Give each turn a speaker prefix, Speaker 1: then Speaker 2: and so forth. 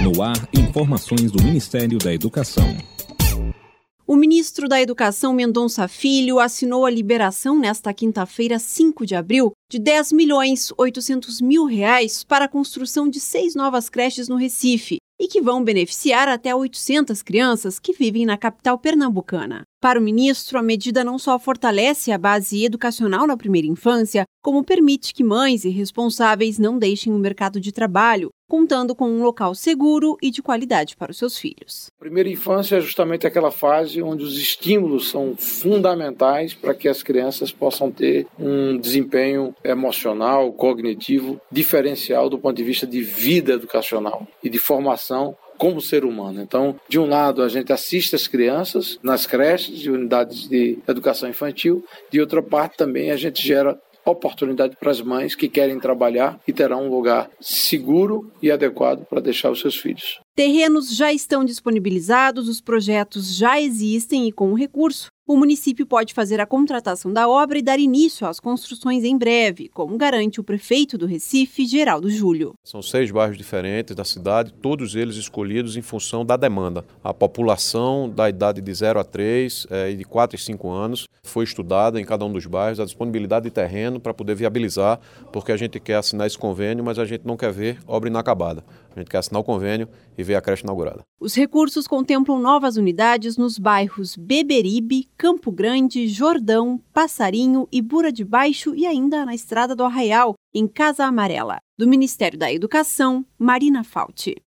Speaker 1: No ar, informações do Ministério da Educação.
Speaker 2: O ministro da Educação, Mendonça Filho, assinou a liberação nesta quinta-feira, 5 de abril, de R$10.800.000 para a construção de 6 novas creches no Recife e que vão beneficiar até 800 crianças que vivem na capital pernambucana. Para o ministro, a medida não só fortalece a base educacional na primeira infância, como permite que mães e responsáveis não deixem o mercado de trabalho, contando com um local seguro e de qualidade para os seus filhos.
Speaker 3: A primeira infância é justamente aquela fase onde os estímulos são fundamentais para que as crianças possam ter um desempenho emocional, cognitivo, diferencial do ponto de vista de vida educacional e de formação como ser humano. Então, de um lado, a gente assiste as crianças nas creches e unidades de educação infantil, de outra parte também a gente gera oportunidade para as mães que querem trabalhar e terão um lugar seguro e adequado para deixar os seus filhos.
Speaker 2: Terrenos já estão disponibilizados, os projetos já existem e, com o recurso, o município pode fazer a contratação da obra e dar início às construções em breve, como garante o prefeito do Recife, Geraldo Júlio.
Speaker 4: São 6 bairros diferentes da cidade, todos eles escolhidos em função da demanda. A população da idade de 0 a 3 e de 4 e 5 anos foi estudada em cada um dos bairros, a disponibilidade de terreno para poder viabilizar, porque a gente quer assinar esse convênio, mas a gente não quer ver obra inacabada. A gente quer assinar o convênio e ver a creche inaugurada.
Speaker 2: Os recursos contemplam novas unidades nos bairros Beberibe, Campo Grande, Jordão, Passarinho, Ibura de Baixo e ainda na Estrada do Arraial, em Casa Amarela. Do Ministério da Educação, Marina Fauti.